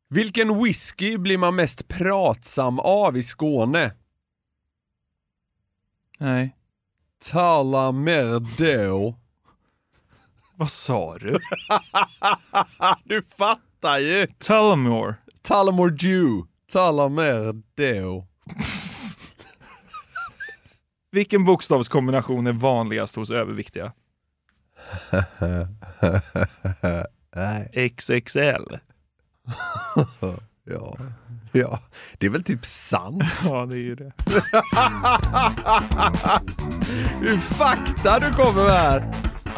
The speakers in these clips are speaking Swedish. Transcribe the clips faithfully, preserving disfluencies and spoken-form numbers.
Vilken whisky blir man mest pratsam av i Skåne? Nej. Tala mer då. Vad sa du? Du fattar ju. Tullamore. Tullamore Dew. Tala mer då. Vilken bokstavskombination är vanligast hos överviktiga? X X L. Ja. Ja, det är väl typ sant. Ja, det är ju det. Hur fakta du kommer med här.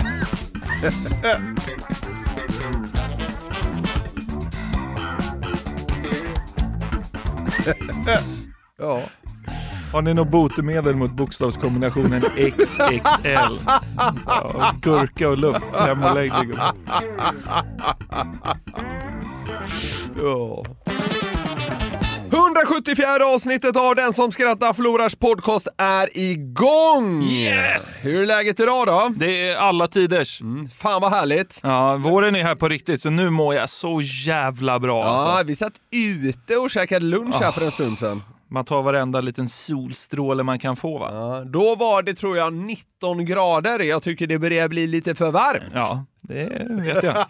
Ja. Har ni något botemedel mot bokstavskombinationen X X L? Ja, gurka och luft. Hem och lägg dig. Ja. hundrasjuttiofjärde avsnittet av Den som skrattar förlorars podcast är igång! Yes! Hur är läget idag då? Det är alla tiders. Mm, fan vad härligt. Ja, våren är här på riktigt, så nu mår jag så jävla bra. Ja, alltså. vi satt ute och käkade lunch här Oh. för en stund sedan. Man tar varenda liten solstråle man kan få, va? Ja, då var det, tror jag, nitton grader. Jag tycker det börjar bli lite för varmt. Ja, det vet jag.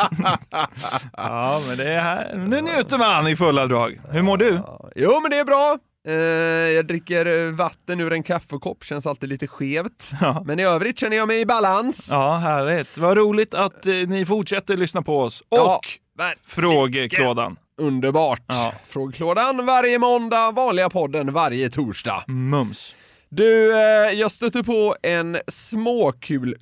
Ja, men det är här. Nu njuter man i fulla drag. Hur mår du? Ja, jo, men det är bra. Eh, jag dricker vatten ur en kaffekopp. Känns alltid lite skevt. Ja. Men i övrigt känner jag mig i balans. Ja, härligt. Vad roligt att eh, ni fortsätter lyssna på oss. Och Ja, frågeklådan. Underbart. Ja. Frågeklådan varje måndag, vanliga podden varje torsdag. Mums. Du, eh, jag stötte på en småkul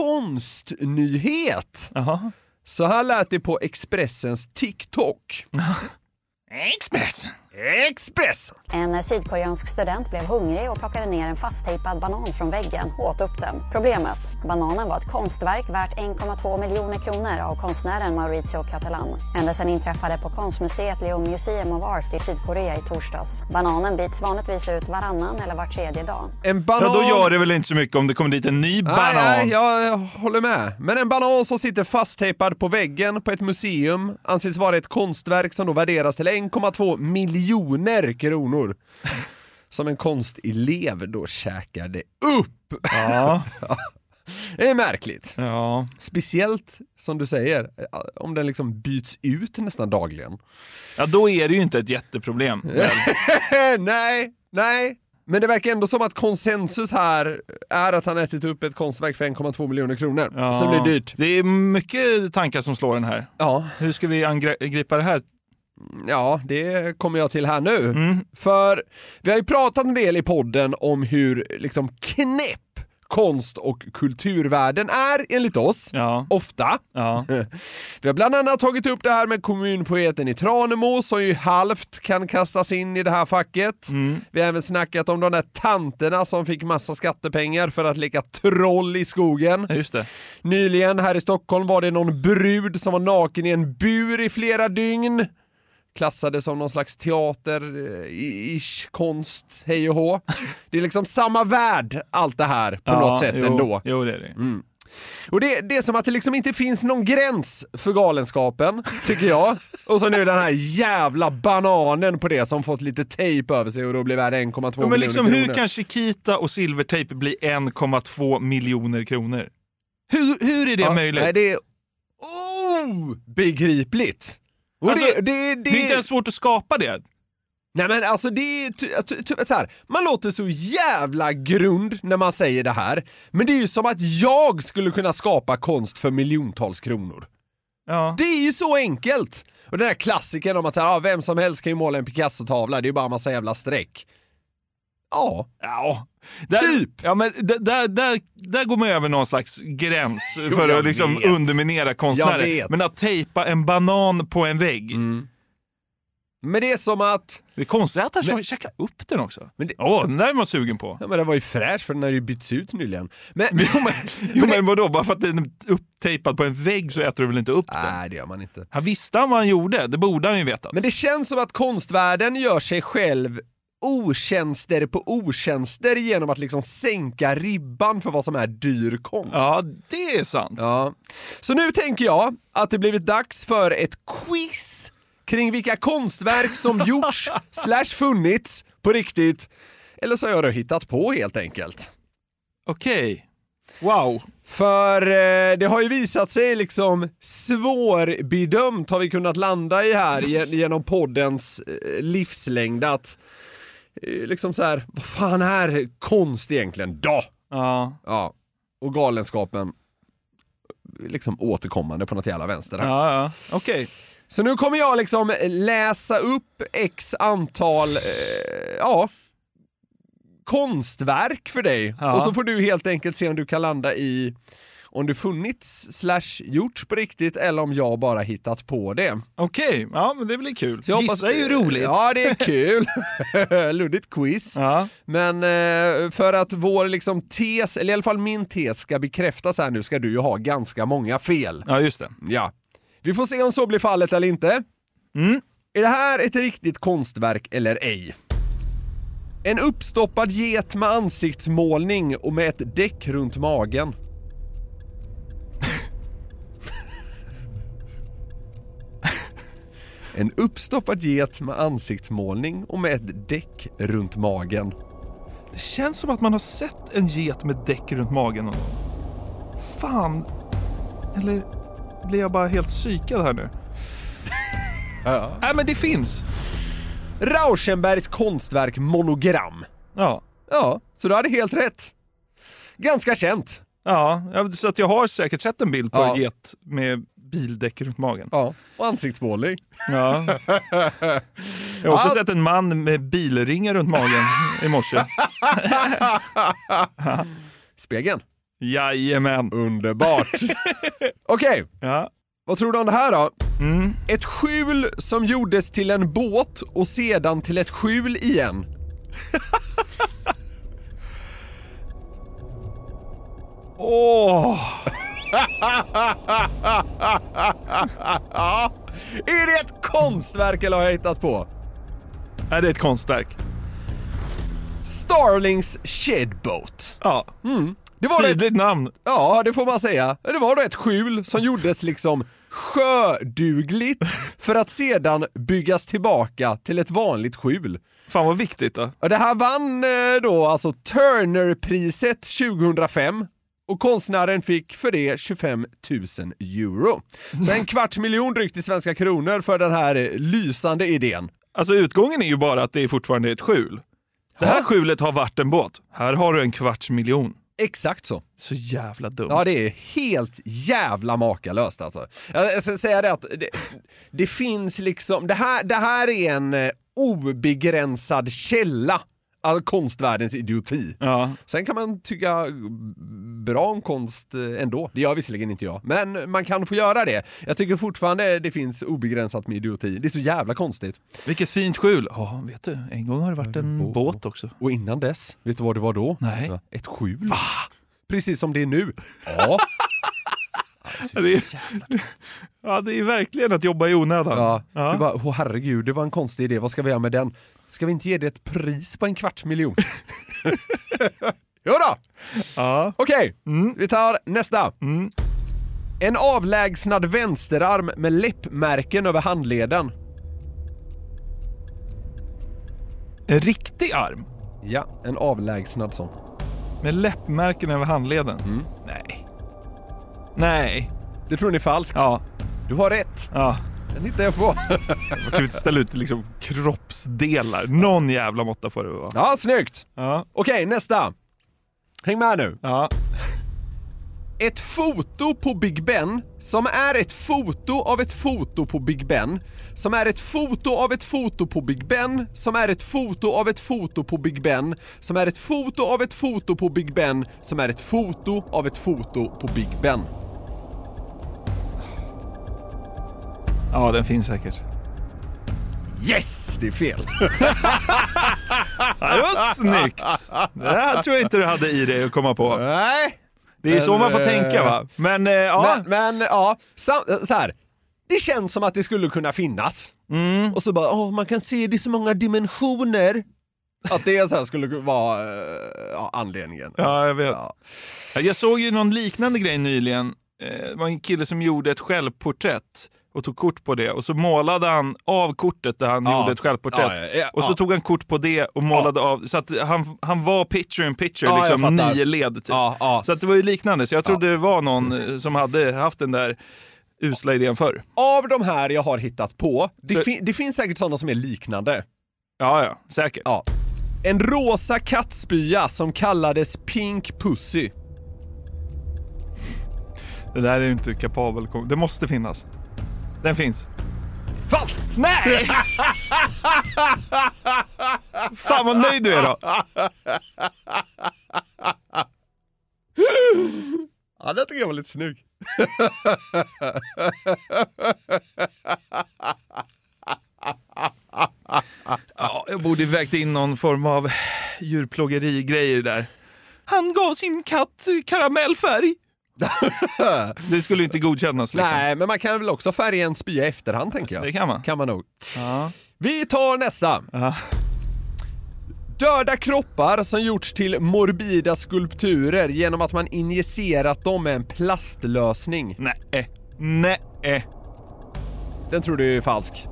konstnyhet. Jaha. Så här lät det på Expressens TikTok. Expressen. Expressen! En sydkoreansk student blev hungrig och plockade ner en fasttejpad banan från väggen och åt upp den. Problemet? Bananen var ett konstverk värt en komma två miljoner kronor av konstnären Mauricio Catalan. Händelsen inträffade på konstmuseet Leo Museum of Art i Sydkorea i torsdags. Bananen byts vanligtvis ut varannan eller var tredje dag. En banan... Ja, då gör det väl inte så mycket om det kommer dit en ny banan. Nej, nej, jag, jag håller med. Men en banan som sitter fasttejpad på väggen på ett museum anses vara ett konstverk som då värderas till en komma två miljoner kronor. Som en konstelev då käkar det upp. Ja. Det är märkligt. Ja. Speciellt, som du säger, om den liksom byts ut nästan dagligen. Ja, då är det ju inte ett jätteproblem. nej, nej. Men det verkar ändå som att konsensus här är att han ätit upp ett konstverk för en komma två miljoner kronor. Ja. Så det blir dyrt. Det är mycket tankar som slår den här. Ja. Hur ska vi angripa det här? Ja, det kommer jag till här nu. Mm. För vi har ju pratat en del i podden om hur liksom knäpp konst- och kulturvärlden är enligt oss. Ja. Ofta. Ja. Vi har bland annat tagit upp det här med kommunpoeten i Tranemo som ju halvt kan kastas in i det här facket. Mm. Vi har även snackat om de där tanterna som fick massa skattepengar för att leka troll i skogen. Ja, just det. Nyligen här i Stockholm var det någon brud som var naken i en bur i flera dygn. Klassade som någon slags teater-ish konst, hej och hå. Det är liksom samma värld allt det här på Ja, något sätt jo, ändå. Jo, det är det. Mm. Och det, det är som att det liksom inte finns någon gräns för galenskapen, tycker jag. Och så nu den här jävla bananen på det som fått lite tejp över sig och då blir värd en komma två Ja, men miljoner liksom, kronor. hur kan Chiquita och silvertejp bli en komma två miljoner kronor? Hur, hur är det ja, möjligt? Nej, det är obegripligt. Och Alltså, det, det, det, Det är inte ens svårt att skapa det. Nej men alltså det är ty- ty- ty- så här, man låter så jävla grund när man säger det här. Men det är ju som att jag skulle kunna skapa konst för miljontals kronor. Ja. Det är ju så enkelt. Och den här klassiken om att så här, ah, vem som helst kan ju måla en Picasso-tavla. Det är ju bara en massa jävla streck. Ja. Ja. Där, Typ. Ja, men d- där, där, där går man över någon slags gräns för jag att liksom vet. underminera Jag konstnärer. vet. Men att tejpa en banan på en vägg. Mm. Men det är som att... Det är konstigt att han Men- käkar upp den också. Men det- Åh, den där är man sugen på. Ja men det var ju fräsch för den har ju bytts ut nyligen. Men... Jo, men, jo, men vadå? Bara för att den är upptejpad på en vägg så äter du väl inte upp den? Nej, det gör man inte. Han visste han vad han gjorde. Det borde han ju veta. Men det känns som att konstvärlden gör sig själv otjänster på otjänster genom att liksom sänka ribban för vad som är dyr konst. Ja, det är sant. Ja. Så nu tänker jag att det blivit dags för ett quiz kring vilka konstverk som gjorts slash funnits på riktigt. Eller så har jag då hittat på helt enkelt. Okej. Okay. Wow. För eh, det har ju visat sig liksom svårbedömt har vi kunnat landa i här genom poddens eh, livslängd att eh, liksom så här, vad fan är konst egentligen då? Ja. Ja. Och galenskapen liksom återkommande på något jävla vänster här. Ja, ja. Okej. Okay. Så nu kommer jag liksom läsa upp x antal eh, ja konstverk för dig. Ja. Och så får du helt enkelt se om du kan landa i om det funnits slash gjorts på riktigt eller om jag bara hittat på det. Okej, okay. Ja men det blir kul. Så Gissa är ju roligt. Ja, det är kul. Luddigt quiz. Ja. Men eh, för att vår liksom tes, eller i alla fall min tes ska bekräftas här nu ska du ju ha ganska många fel. Ja, just det. Ja. Vi får se om så blir fallet eller inte. Mm. Är det här ett riktigt konstverk eller ej? En uppstoppad get med ansiktsmålning och med ett däck runt magen. En uppstoppad get med ansiktsmålning och med ett däck runt magen. Det känns som att man har sett en get med däck runt magen någon gång. Fan. Eller blir jag bara helt psykad här nu? Ja. Nej, men det finns. Rauschenbergs konstverk Monogram. Ja. Ja, så du hade helt rätt. Ganska känt. Ja, så att jag har säkert sett en bild på ja. en get med bildäck runt magen. Ja, och ansiktsmålning. Ja. Jag har också ja. sett en man med bilringar runt magen i morse. Spegeln. Jajamän. Underbart. Okej. Okay. Ja. Vad tror du om det här då? Mm. Ett skjul som gjordes till en båt och sedan till ett skjul igen. Åh! Är det ett konstverk eller har jag hittat på? Är det ett konstverk? Starlings Shedboat. Ja. Mm. Det var tydligt ett... namn. Ja, det får man säga. Det var då ett skjul som gjordes liksom sjödugligt för att sedan byggas tillbaka till ett vanligt skjul. Fan vad viktigt då. Och det här vann då alltså Turner-priset tjugohundrafem och konstnären fick för det tjugofem tusen euro. Så en kvarts miljon drygt i svenska kronor för den här lysande idén. Alltså utgången är ju bara att det är fortfarande ett skjul. Det här ha? skjulet har varit en båt. Här har du en kvarts miljon. Exakt så. Så jävla dumt. Ja, det är helt jävla makalöst alltså. Jag ska säga det att det, det finns liksom, det här, det här är en obegränsad källa all konstvärldens idioti. Ja. Sen kan man tycka bra om konst ändå. Det gör visserligen inte jag. Men man kan få göra det. Jag tycker fortfarande det finns obegränsat med idioti. Det är så jävla konstigt. Vilket fint skjul. Ja, vet du. En gång har det varit en och, båt också. Och innan dess, vet du vad det var då? Nej. Ett skjul. Va? Precis som det är nu. Ja. Det är, ja, det är verkligen att jobba i onödan. Ja, ja. Det var, åh herregud, det var en konstig idé. Vad ska vi göra med den? Ska vi inte ge det ett pris på en kvarts miljon? Jo då! Ja. Okej, okay. mm. vi tar nästa. Mm. En avlägsnad vänsterarm med läppmärken över handleden. En riktig arm? Ja, en avlägsnad sån. Med läppmärken över handleden? Mm. Nej. Nej. Det tror ni är falskt? Ja. Du har rätt. Ja. Den hittar jag på. Man kan inte ställa ut liksom kroppsdelar. Någon jävla måtta får det vara. Ja, snyggt. Ja. Okej, nästa. Häng med nu. Ja. Ett foto på Big Ben som är ett foto av ett foto på Big Ben som är ett foto av ett foto på Big Ben som är ett foto av ett foto på Big Ben som är ett foto av ett foto på Big Ben som är ett foto av ett foto på Big Ben. Ja, den finns säkert. Yes! Det är fel. Ja, det var snyggt. Det här tror jag inte du hade i dig att komma på. Nej. Det är men, så man får tänka, va? Men, eh, ja. Men, men ja, så, så här. Det känns som att det skulle kunna finnas. Mm. Och så bara, åh, man kan se det i så många dimensioner. Att det så här skulle vara ja, anledningen. Ja, jag vet. Ja. Jag såg ju någon liknande grej nyligen. Det var en kille som gjorde ett självporträtt och tog kort på det. Och så målade han av kortet där han Ja. gjorde ett självporträtt. Ja, ja, ja. Och så tog han kort på det och målade av. Så att han, han var picture in picture, Ja, jag liksom fattar. nio led typ. Ja, ja. Så att det var ju liknande. Så jag trodde det var någon som hade haft den där usla idén förr. Av de här jag har hittat på, det, Så- fin- det finns säkert sådana som är liknande. Ja, ja, säkert. Ja. En rosa kattspya som kallades Pink Pussy. Det där är inte kapabel. Det måste finnas. Den finns. Falskt! Nej! Fan vad nöjd du är då. Ja, det tycker jag var lite snygg. Ja, jag borde vägt in någon form av djurplågeri-grejer där. Han gav sin katt karamellfärg. Det skulle inte godkännas liksom. Nej, men man kan väl också färga en spya i efterhand, tänker jag. Det kan man. Kan man nog. Ja. Vi tar nästa. Ja. Döda kroppar som gjorts till morbida skulpturer genom att man injicerat dem med en plastlösning. Nej. Nej. Den tror du är falsk.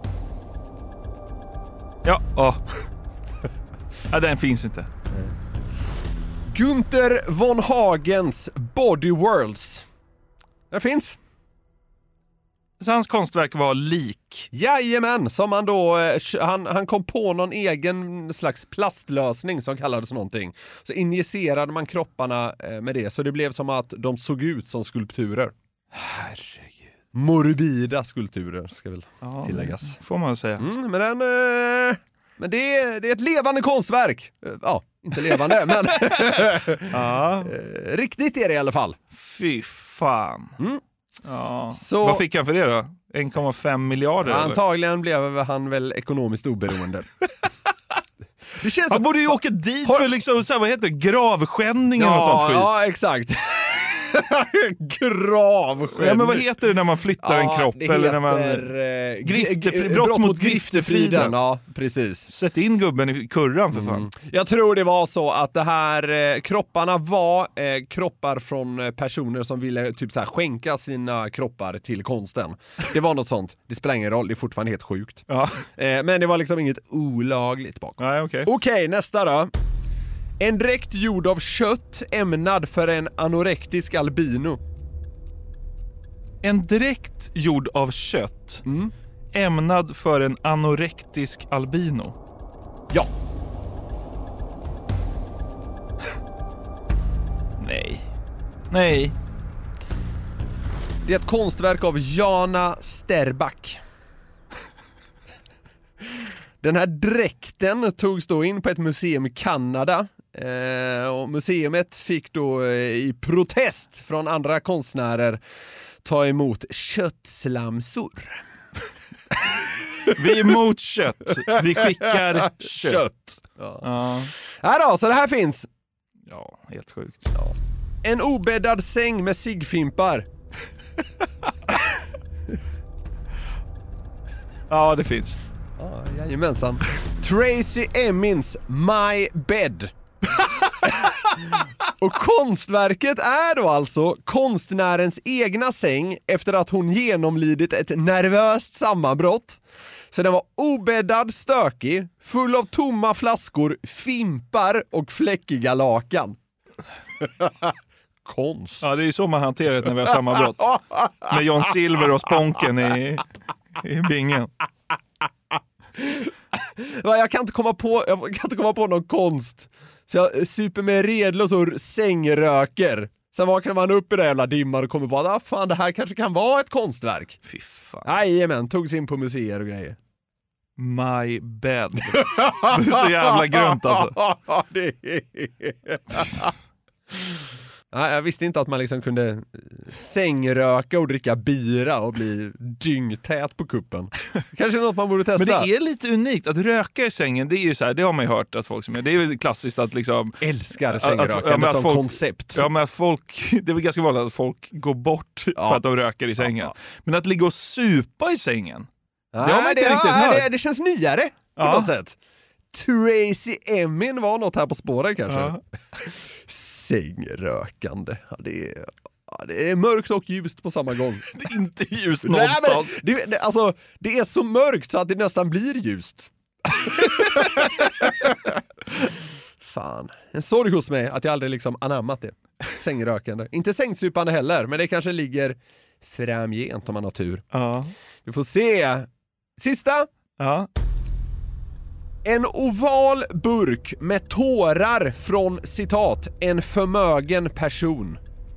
Ja. Ja. Ja, den finns inte. Günther von Hagens Body Worlds. Den finns. Så hans konstverk var lik. Jajamän, som han då, eh, han, han kom på någon egen slags plastlösning som kallades någonting. Så injicerade man kropparna eh, med det, så det blev som att de såg ut som skulpturer. Herregud. Morbida skulpturer, ska väl Ja, tilläggas. får man säga. Mm, men den, eh, men det är, det är ett levande konstverk. Eh, Ja, inte levande, men Ja. eh, riktigt är det i alla fall. Fy fan. Mm. Ja. Så- Vad fick han för det då? en komma fem miljarder? Ja, eller? antagligen blev han väl ekonomiskt oberoende. Det känns Han som... borde ju åka dit Har- för liksom, så här, vad heter det? Gravskändning och sånt Ja, skit. ja, exakt. Gravskändning. Ja, men vad heter det när man flyttar en kropp? det Eller när man heter, eh, Griftefri- gr- brott mot griftefriden. Ja, precis. sätter in gubben i kurran för fan. Mm. Jag tror det var så att det här eh, kropparna var eh, kroppar från eh, personer som ville typ så här skänka sina kroppar till konsten. Det var något sånt. Det spelar ingen roll, det är fortfarande helt sjukt. Ja. Eh, men det var liksom inget olagligt bakom. Nej, okej. Okej, nästa då. En dräkt gjord av kött ämnad för en anorektisk albino. En dräkt gjord av kött Mm. ämnad för en anorektisk albino. Ja. Nej. Nej. Det är ett konstverk av Jana Sterback. Den här dräkten togs då in på ett museum i Kanada. Eh, och museet fick då eh, i protest från andra konstnärer ta emot köttslamsor. Vi är emot kött. Vi skickar kött. Ja. Ja. Här då, så det här finns. Ja, helt sjukt. En obäddad säng med ciggfimpar. Ja, det finns. Ja, jajamensan. Tracy Emins My Bed. Och konstverket är då alltså konstnärens egna säng efter att hon genomlidit ett nervöst sammanbrott. Så den var obäddad, stökig, full av tomma flaskor, fimpar och fläckiga lakan. Konst. Ja, det är ju så man hanterar det när vi har sammanbrott. Med John Silver och Sponken i, i bingen. Ja, jag kan inte komma på, jag kan inte komma på någon konst. Så jag super med redlös och sängröker. Sen vaknar man upp i det jävla dimman och kommer på att ah, fan, det här kanske kan vara ett konstverk. Fy fan. Jajamän, togs in på museer och grejer. My bed. Det är så jävla grönt alltså. Det är... Ja, jag visste inte att man liksom kunde sängröka och dricka bira och bli dyngtät på kuppen. Kanske något man borde testa. Men det är lite unikt att röka i sängen. Det är ju så här, det har man ju hört att folk som gör. Det är ju klassiskt att liksom älskar att- sängrökande ja, men att som folk- koncept. Ja, men att folk, det är väl ganska vanligt att folk går bort Ja. för att de röker i sängen. Ja, Men att ligga och supa i sängen. Nej, Det har man inte riktigt ja, hört. det, det känns nyare på Ja. något sätt. Tracy Emin var något här på spåren kanske. Ja. Sängrökande. Ja, det är... Ja, det är mörkt och ljust på samma gång. Det är inte ljust Nej, någonstans. men det, det, alltså, det är så mörkt så att det nästan blir ljust. Fan. En sorg hos mig att jag aldrig liksom anammat det. Sängrökande. Inte sängsupande heller, men det kanske ligger framgent om man har tur. Ja. Vi får se. Sista. Ja. En oval burk med tårar från, citat, en förmögen person.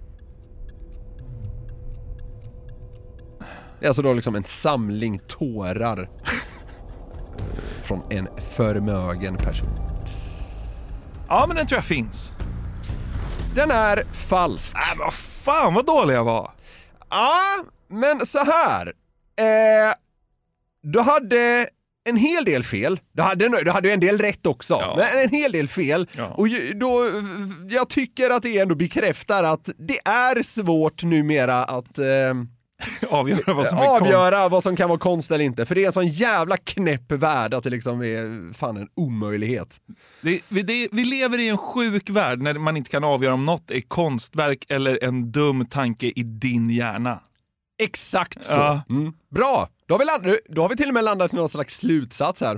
Det är alltså då liksom en samling tårar från en förmögen person. Ja, men den tror jag finns. Den är falsk. Nej, men vad fan vad dålig jag var. Ja, men så här. Eh, du hade en hel del fel. Du hade, du hade en del rätt också. Ja. Men en hel del fel. Ja. Och då, jag tycker att det ändå bekräftar att det är svårt numera att eh, avgöra vad som är avgöra konst. Vad som kan vara konst eller inte. För det är en sån jävla knäpp värld att det liksom är fan en omöjlighet. Det, vi, det, vi lever i en sjuk värld när man inte kan avgöra om något är konstverk eller en dum tanke i din hjärna. Exakt så. Ja. Mm. Bra! Då har, vi land- då har vi till och med landat i någon slags slutsats här.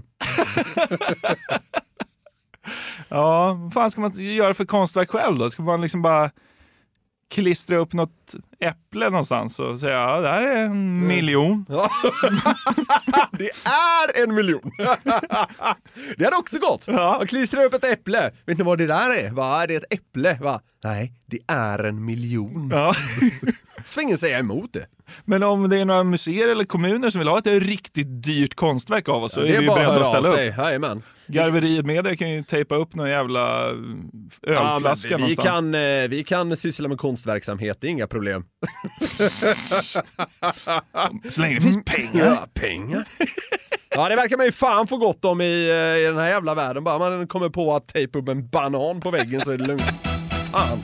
Ja, vad fan ska man göra för konstverk själv då? Ska man liksom bara klistra upp något äpple någonstans och säga ja, det här är en miljon. Ja. Det är en miljon. Det hade också gått. Ja. Och klistra upp ett äpple. Vet ni vad det där är? Va? Är det ett äpple? Va? Nej, det är en miljon. Ja. Svingen säger emot det. Men om det är några museer eller kommuner som vill ha ett riktigt dyrt konstverk av oss så Ja, är vi ju beredda att ställa upp. Jajamän. Garveriet med det kan ju tejpa upp någon jävla ölflaska ja, vi, någonstans. kan, eh, vi kan syssla med konstverksamhet, det är inga problem. Så länge det finns pengar. Ja, pengar. Ja, det verkar man ju fan få gott om i, i den här jävla världen. Bara man kommer på att tejpa upp en banan på väggen så är det lugnt. Fan.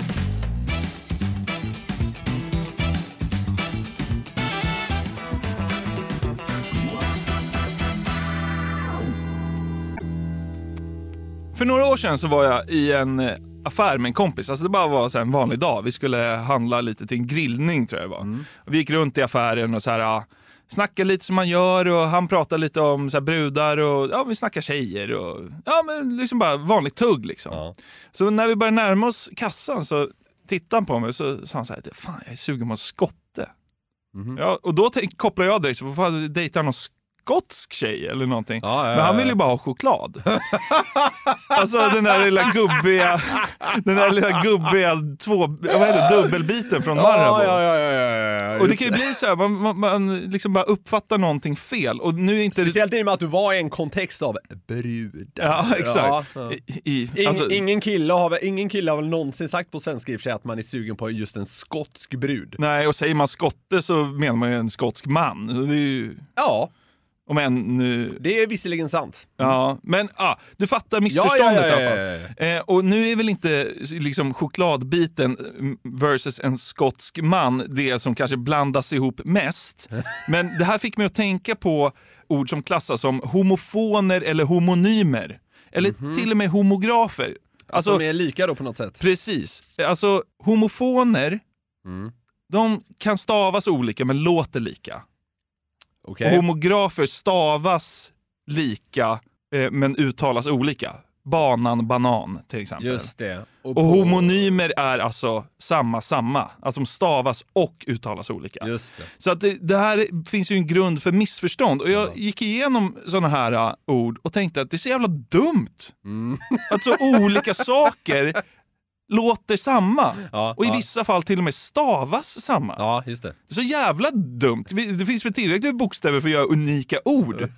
För några år sedan så var jag i en affär med en kompis. Alltså det bara var så här en vanlig dag. Vi skulle handla lite till en grillning tror jag det var. Mm. Vi gick runt i affären och så här, ja, snackade lite som man gör. Och han pratade lite om så här brudar och ja, vi snackade tjejer. Och, ja, men liksom bara vanligt tugg liksom. Ja. Så när vi började närma oss kassan så tittade han på mig och så sa han så här, fan jag är sugen på en skotte. Mm. Ja, och då tänk, kopplade jag direkt, så vad dejtar han någon skotsk tjej eller någonting. Ja, ja, men han vill ju bara ha choklad. Alltså den där lilla gubbiga den där lilla gubbiga två, vad heter det, dubbelbiten från Marabou. Ja, ja, ja, ja, ja, och det kan ju bli så här, man, man, man liksom bara uppfattar någonting fel. Och nu är inte speciellt i och med att du var i en kontext av brud. Ja, exakt. Ja, ja. I, i, alltså... In, ingen, kille har väl, ingen kille har väl någonsin sagt på svenska i och för sig att man är sugen på just en skotsk brud. Nej, och säger man skotte så menar man ju en skotsk man. Det är ju... Ja. Om en, nu... Det är visserligen sant. Ja, men ah, du fattar missförståndet ja, ja, ja, i alla fall. Eh, och nu är väl inte liksom chokladbiten versus en skotsk man det som kanske blandas ihop mest. Men det här fick mig att tänka på ord som klassas som homofoner eller homonymer. Eller mm-hmm. till och med homografer. Alltså, som är lika då på något sätt. Precis. Alltså homofoner, mm. de kan stavas olika men låter lika. Okay. Och homografer stavas lika eh, men uttalas olika. Banan, banan till exempel. Just det. Och, och på... homonymer är alltså samma, samma. Alltså de stavas och uttalas olika. Just det. Så att det, det här finns ju en grund för missförstånd. Och jag ja. gick igenom sådana här uh, ord och tänkte att det är så jävla dumt. Mm. Att så olika saker låter samma. Ja, och i ja. vissa fall till och med stavas samma. Ja, just det. Det är så jävla dumt. Det finns väl tillräckligt bokstäver för att göra unika ord.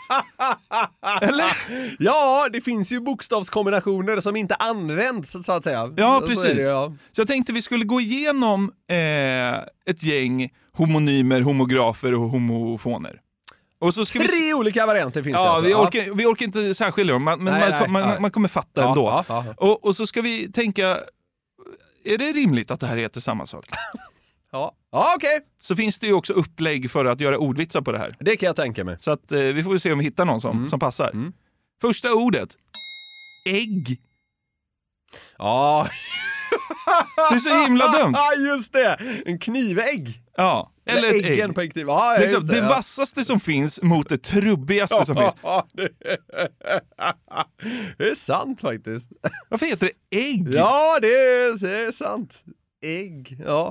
Eller? Ja, det finns ju bokstavskombinationer som inte används så att säga. Ja, precis. Så, det, ja. så jag tänkte vi skulle gå igenom eh, ett gäng homonymer, homografer och homofoner. Och så ska Tre vi... olika varianter finns ja, det alltså. Vi orkar, ja, vi orkar inte särskilja dem, men nej, man, nej, man, nej. man kommer fatta ja, ändå. Ja, ja. Och, och så ska vi tänka, är det rimligt att det här heter samma sak? Ja, ja okej. Okay. Så finns det ju också upplägg för att göra ordvitsar på det här. Det kan jag tänka mig. Så att eh, vi får se om vi hittar någon som, mm. som passar. Mm. Första ordet. Ägg. Ja. Det är så himla dumt. Just det! En knivägg. Ja, eller ett ägg. På en kniv. Ja, ja, liksom, det, det ja. vassaste som finns mot det trubbigaste som finns. det, det är sant faktiskt. Varför heter det ägg? Ja, det är, det är sant. Ägg, ja.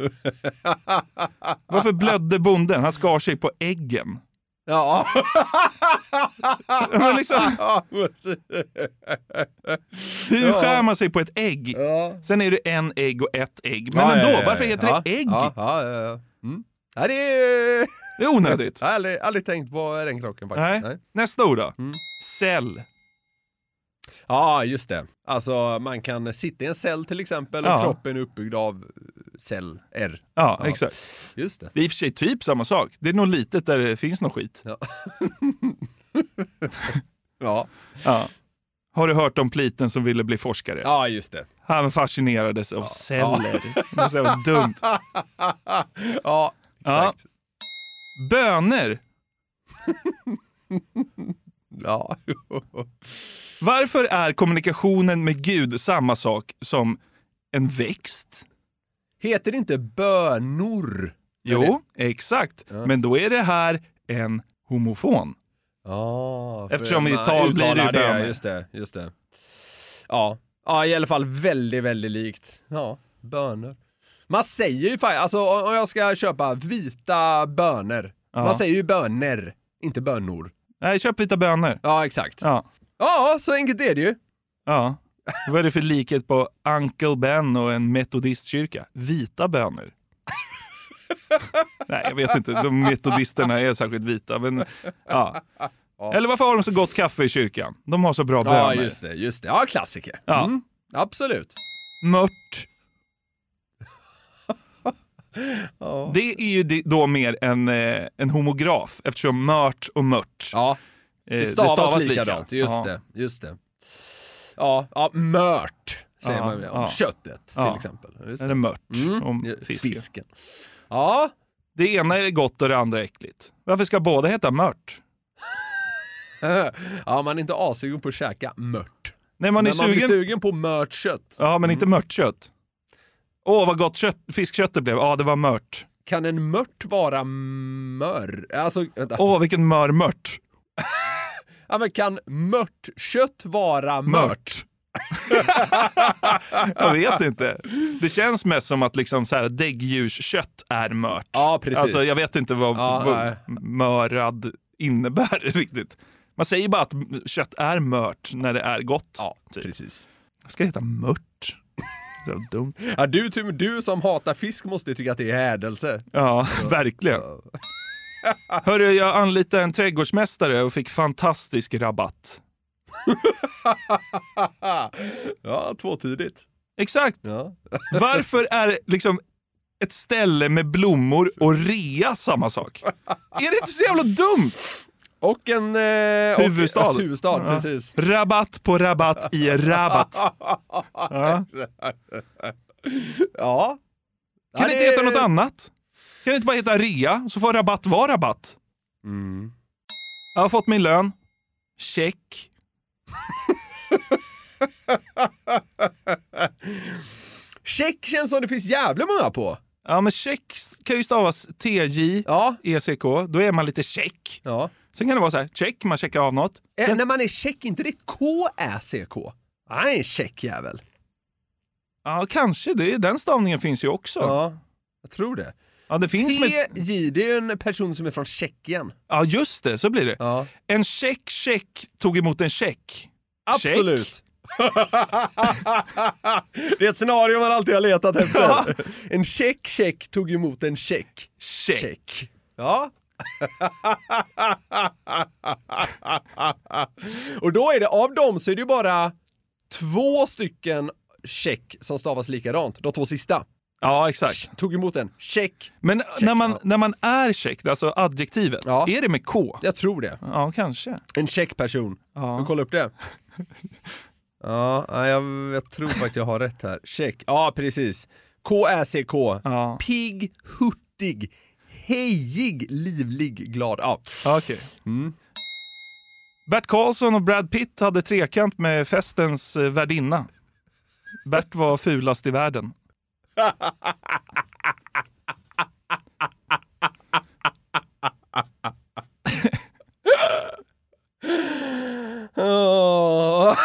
Varför blödde bonden? Han skar sig på äggen. Ja. Men liksom, hur Ja. skär man sig på ett ägg? Ja. Sen är det en ägg och ett ägg. Men Ja, ändå, ja, ja, varför heter ja. det ägg? Ja, ja, ja, ja. Mm. Ja, det är... Det är onödigt. Jag har aldrig, aldrig tänkt på den klockan faktiskt. Nej. Nej. Nästa ord då. Mm. Cell. Ja, just det. Alltså man kan sitta i en cell till exempel och Ja. kroppen är uppbyggd av celler. Ja, Ja. exakt. Just det. Det är i och för sig typ samma sak. Det är nog litet där det finns någon skit. Ja. ja. Ja. Har du hört om pliten som ville bli forskare? Ja, just det. Han fascinerades av celler. Det är så dumt. Ja, Ja. exakt. Bönor. Ja. Varför är kommunikationen med Gud samma sak som en växt? Heter det inte bönor? Jo, exakt. Ja. Men då är det här en homofon. Ja, Eftersom i man tal blir det uttalar bönor. Just det, just det. Ja. Ja, i alla fall väldigt, väldigt likt. Ja, bönor. Man säger ju faktiskt, alltså om jag ska köpa vita bönor. Ja. Man säger ju bönor, inte bönor. Nej, köp vita bönor. Ja, exakt. Ja, Ja, så enkelt är det ju. ja. Vad är det för likhet på Uncle Ben och en metodistkyrka? Vita bönor. Nej, jag vet inte. De metodisterna är särskilt vita. Men, ja. Ja. Eller varför har de så gott kaffe i kyrkan? De har så bra bönor. Ja, just det, just det. Ja, klassiker. Ja. Mm, absolut. Mört. Ja. Det är ju då mer en, eh, en homograf. Eftersom mört och mört. Ja, eh, det stavas, lika. likadant. Just Ja. det, just det. Ja, ja, mört säger Ja, man väl om ja. köttet till Ja. exempel. Just det. Eller mört Mm. om fisken. Fisken. Ja, Det ena är gott och det andra är äckligt. Varför ska båda heta mört? ja, man är inte assugen på att käka mört. Nej, man är Men man blir sugen. sugen på mört kött. Ja, men inte mört kött. Åh, vad gott kött, fiskkött det blev. Ja, det var mört. Kan en mört vara mör? Alltså, vänta. Åh, vilken mör mört. Ja, men kan mört kött vara mört? Mört. Jag vet inte. Det känns mest som att liksom så här däggdjurskött är mört. Ja, precis. Alltså, jag vet inte vad, Ja, nej. vad mörad innebär riktigt. Man säger bara att kött är mört när det är gott. Ja, typ. precis. Ska det heta mört? Det är dumt. Ja, du, du, du som hatar fisk måste ju tycka att det är hädelse. Ja, verkligen. Hörru, jag anlitade en trädgårdsmästare och fick fantastisk rabatt. Ja, tvåtydigt. Exakt. Ja. Varför är liksom ett ställe med blommor och rea samma sak? Är det inte så jävla dumt? Och en eh, Huvudstad. Och, huvudstad, Ja. precis. Rabatt på rabatt i rabatt. Ja. Ja. Kan Ja, det inte heta något annat? Kan det inte bara heta rea så får rabatt vara rabatt? Mm. Jag har fått min lön. Check. Check känns som det finns jävla många på. Ja, men check kan ju stavas T J Ja. E C K. Då är man lite check. Ja. Sen kan det vara så här, check, man checkar av något. Sen... Sen, när man är check, inte det K Ä C K? Han är en check jävel. ja, kanske. Det, den stavningen finns ju också. Ja, Ja, jag tror det. det finns med... T J, det är en person som är från Tjeckien. Ja, just det. Så blir det. Ja. En check, check tog emot en check. Absolut. Det är ett scenario man alltid har letat efter. Ja. En check, check tog emot en check. Check. Check. Ja. Och då är det, av dem så är det ju bara två stycken check som stavas likadant. De två sista. Ja, exakt. Tog emot en check. Men när, man, när man är check, alltså adjektivet, Ja. är det med K? Jag tror det. Ja, kanske. En check person. Ja. Du kollar upp det. Ja, jag, jag tror faktiskt jag har rätt här. Check. Ja, precis. K Ä C K. Ja. Pigg, hurtig, hejig, livlig, glad. Ja. Okej. Mm. Bert Karlsson och Brad Pitt hade trekant med festens eh, värdinna. Bert var fulast i världen. Oh.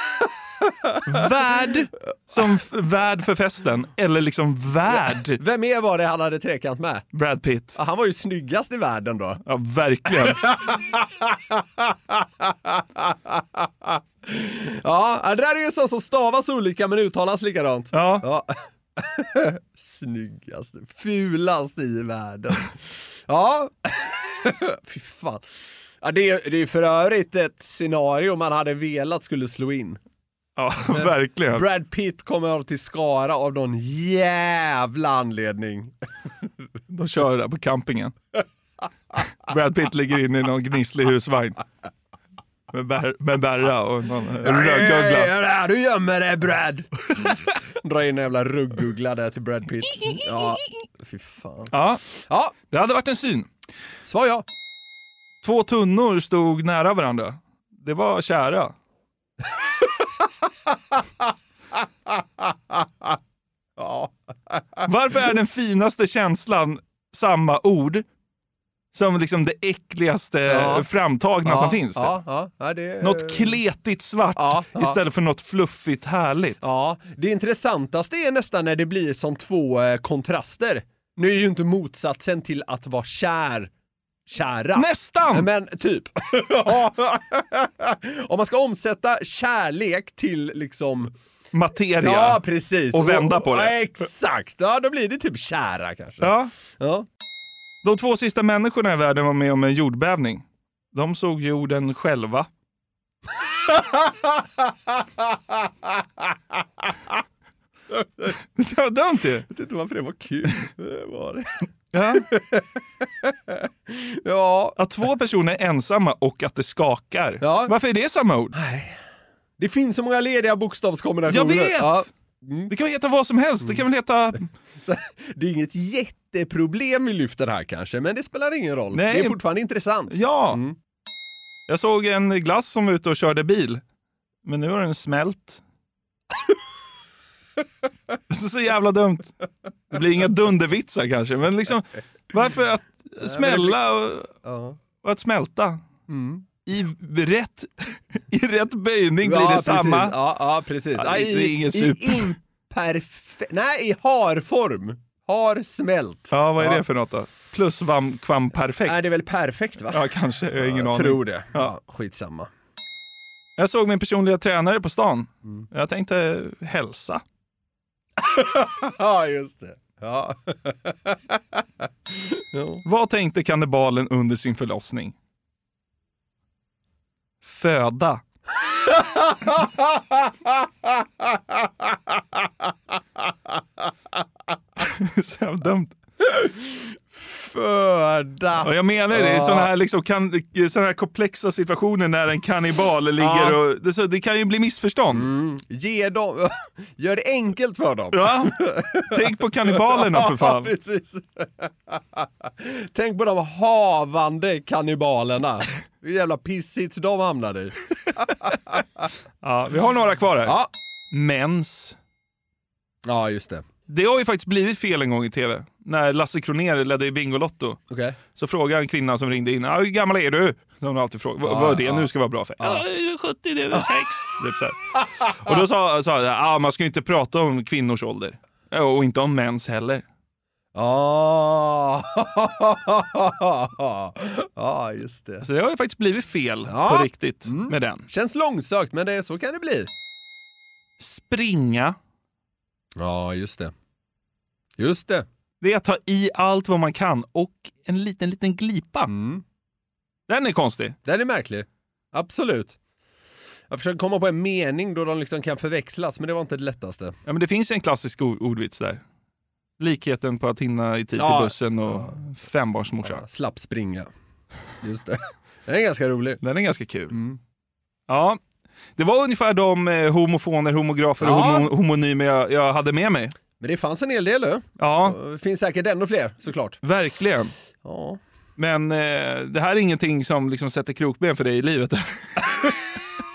Värd som f- värd för festen. Eller liksom värd. Vem är var det han hade trekant med? Brad Pitt. Ja, han var ju snyggast i världen då. Ja, verkligen. Ja, det där är ju så som stavas olika men uttalas likadant. Ja. Ja. Snyggast, fulast i världen. Ja. Fy fan. Ja, det är, det är för övrigt ett scenario man hade velat skulle slå in. Ja, verkligen. Brad Pitt kommer till Skara av någon jävla anledning. De kör där på campingen. Brad Pitt ligger inne i någon gnisslig husvagn. Med, bär, med bärra och någon rödguggla. Du gömmer dig, Brad. Dra in en jävla ruggugla där till Brad Pitt. Ja, fy fan. Ja, Ja, det hade varit en syn. svar ja. Två tunnor stod nära varandra. Det var kära. Ja. Varför är den finaste känslan samma ord som liksom det äckligaste Ja. framtagna Ja, som finns det? Ja, ja, ja, det Något kletigt svart Ja, ja. istället för något fluffigt härligt. Ja, det intressantaste är nästan när det blir som två eh, kontraster. Nu är ju inte motsatsen till att vara kär kära. Nästan! Men typ. Om man ska omsätta kärlek till liksom Materia. ja, precis. Och vända på det. Ja, exakt. Ja, då blir det typ kära kanske. Ja. Ja. De två sista människorna i världen var med om en jordbävning. De såg jorden själva. Det var dumt ju. Jag vet inte varför det var kul. Det var det. Ja. Ja. Att två personer är ensamma och att det skakar. Ja. Varför är det samma ord? Det finns så många lediga bokstavskombinationer. Jag vet! Ja. Det kan väl heta vad som helst. Det kan väl heta... Det är inget jätteproblem vi lyfter här kanske, men det spelar ingen roll. Nej. Det är fortfarande intressant. Ja. Mm. Jag såg en glass som var ute och körde bil. Men nu har den smält. Det är så jävla dumt. Det blir inga dundervitsar kanske. Men liksom, varför att smälla och, Ja. och att smälta? Mm. I rätt, i rätt böjning blir Ja, det precis. samma. Ja, ja, precis. Ja, Ja, det är i, ingen i super. imperfe- Nej, i harform. Har smält. Ja, vad är Ja. det för något då? Plus vam, kvam perfekt. Nej, det är väl perfekt va? Ja, kanske. Jag har ingen jag aning. tror det. Ja. Ja, skitsamma. Jag såg min personliga tränare på stan. Mm. Jag tänkte hälsa. Ja, just det. Ja. Ja. Vad tänkte kannibalen under sin förlossning? Föda. Så jävla dumt. Föda. Och jag menar det, det är Ja. sådana här, liksom, kan, såna här komplexa situationer när en kannibal ligger Ja. och... Det, så, det kan ju bli missförstånd. Mm. Ge dem, gör det enkelt för dem. Ja, tänk på kannibalerna för Ja, fan. precis. Tänk på de havande kannibalerna. Hur jävla pissigt de hamnade i. Ja, vi har några kvar här. Ja. Mens. Ja, just det. Det har ju faktiskt blivit fel en gång i tv. När Lasse Kronér ledde i Bingolotto. Okej. Okay. Så frågade en kvinna som ringde in, ah, hur gammal är du? Som hon alltid frågar, Ja, vad är det ja. nu ska vara bra för? Ja. Ja, sjuttio, det är väl sex. Typ så här. Och då sa, sa jag, ah, man ska ju inte prata om kvinnors ålder. Och inte om mäns heller. Ja, ja, just det. Så det har ju faktiskt blivit fel Ja. på riktigt Mm. med den. Känns långsökt, men det, så kan det bli. Springa. Ja, just det. Just det. Det är att ta i allt vad man kan och en liten, liten glipa. Mm. Den är konstig. Den är märklig. Absolut. Jag försöker komma på en mening då de liksom kan förväxlas, men det var inte det lättaste. Ja, men det finns ju en klassisk ord- ordvits där. Likheten på att hinna i tid Ja. till bussen och fembarnsmorsa. Ja, slapp springa. Just det. Den är ganska rolig. Den är ganska kul. Mm. Ja, det var ungefär de eh, homofoner, homografer och Ja. homo- homonymer jag, jag hade med mig. Men det fanns en hel del, du. Ja, Det finns säkert ännu fler, såklart. verkligen. Ja. Men eh, det här är ingenting som liksom sätter krokben för dig i livet.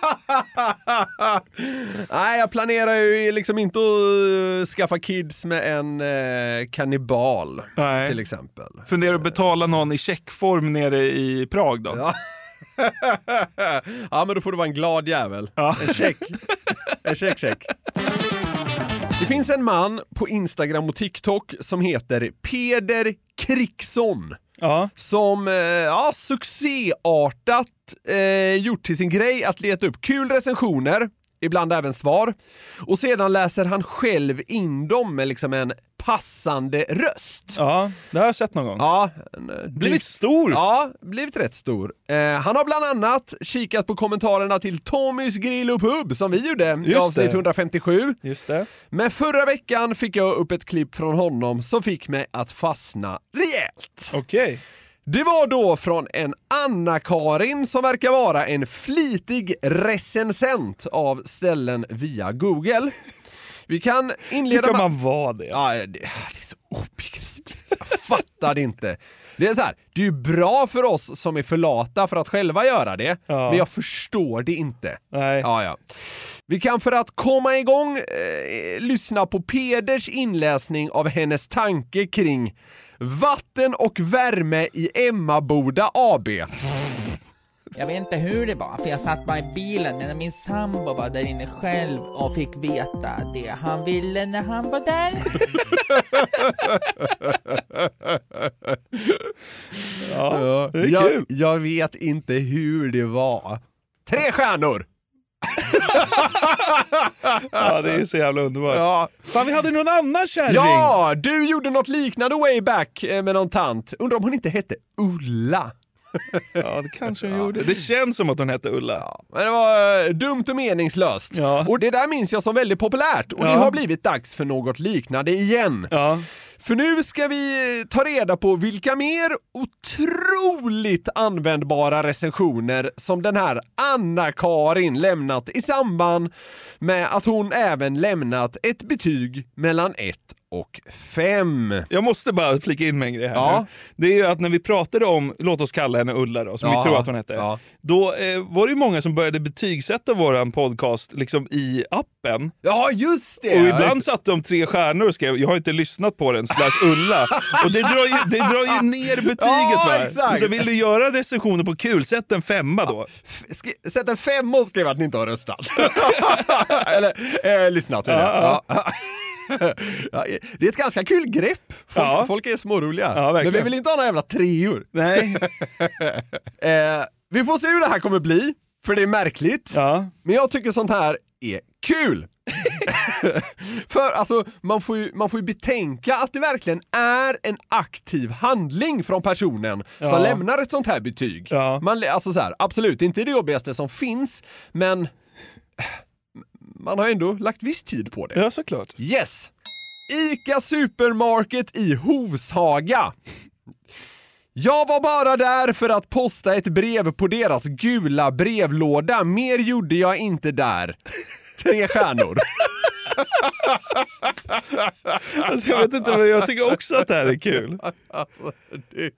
Nej, jag planerar ju liksom inte att skaffa kids med en eh, kannibal. Nej. Till exempel. Funderar att betala någon i checkform nere i Prag då? Ja. Ja, men då får du vara en glad jävel. Ja. En check. En check, check. Det finns en man på Instagram och TikTok som heter Peder Kriksson. Ja. Som eh, ja, succéartat eh, gjort till sin grej att leta upp kul recensioner, ibland även svar. Och sedan läser han själv in dem med liksom en passande röst. Ja, det har jag sett någon gång. Ja, en, eh, Blivit stor. Ja, blivit rätt stor. Eh, han har bland annat kikat på kommentarerna till Tommys Grill och Pub som vi gjorde i Just avsnitt det. hundrafemtiosju. Just det. Men förra veckan fick jag upp ett klipp från honom som fick mig att fastna rejält. Okej. Det var då från en Anna-Karin som verkar vara en flitig recensent av ställen via Google. Vi kan inleda... Hur kan man vara det? Ja, det, det är så obegripligt. Jag fattar det inte. Det är så här, det är ju bra för oss som är för lata för att själva göra det, Ja. men jag förstår det inte. Nej. Ja, ja. Vi kan för att komma igång eh, lyssna på Peders inläsning av hennes tanke kring vatten och värme i Emmaboda A B. Jag vet inte hur det var, för jag satt bara i bilen medan min sambo var där inne själv och fick veta det han ville när han var där. Ja, det är jag, kul. jag vet inte hur det var. Tre stjärnor! Ja, det är så jävla underbart. Ja. Fan, vi hade någon annan kärring. Ja, du gjorde något liknande way back eh, med någon tant. Undrar om hon inte hette Ulla. Ja, det kanske hon gjorde. Det känns som att hon hette Ulla. Ja, men det var eh, dumt och meningslöst. Ja. Och det där minns jag som väldigt populärt. Och Ja. det har blivit dags för något liknande igen. Ja. För nu ska vi ta reda på vilka mer otroligt användbara recensioner som den här Anna-Karin lämnat i samband med att hon även lämnat ett betyg mellan ett och fem. Jag måste bara flika in med en grej här. Ja. Det är ju att när vi pratade om, låt oss kalla henne Ulla då, som Ja. vi tror att hon hette. Ja. Då eh, var det ju många som började betygsätta våran podcast liksom i appen. Ja, just det! Och ibland satte de tre stjärnor och skrev, jag har inte lyssnat på den, slash Ulla. Och det drar ju, det drar ju ner betyget. Ja, va? exakt. Så vill du göra recensioner på kul, sätt en femma då. Sk- Sätt en femma och skriv att ni inte har röstat. Eller eh, lyssnat. Ja, ja. Ja, det är ett ganska kul grepp. Folk, Ja. folk är småroliga. Ja, verkligen. men vi vill inte ha några jävla treor. Nej. Eh, vi får se hur det här kommer bli, för det är märkligt. Ja. Men jag tycker sånt här är kul. För alltså, man får, ju, man får ju betänka att det verkligen är en aktiv handling från personen Ja. som lämnar ett sånt här betyg. Ja. Man, alltså så här, absolut, inte det jobbigaste som finns, men man har ändå lagt viss tid på det. Ja, såklart. Yes! Ica Supermarket i Hovshaga. Jag var bara där för att posta ett brev på deras gula brevlåda. Mer gjorde jag inte där. Tre stjärnor. Alltså, jag vet inte, men jag tycker också att det här är kul. Alltså, det...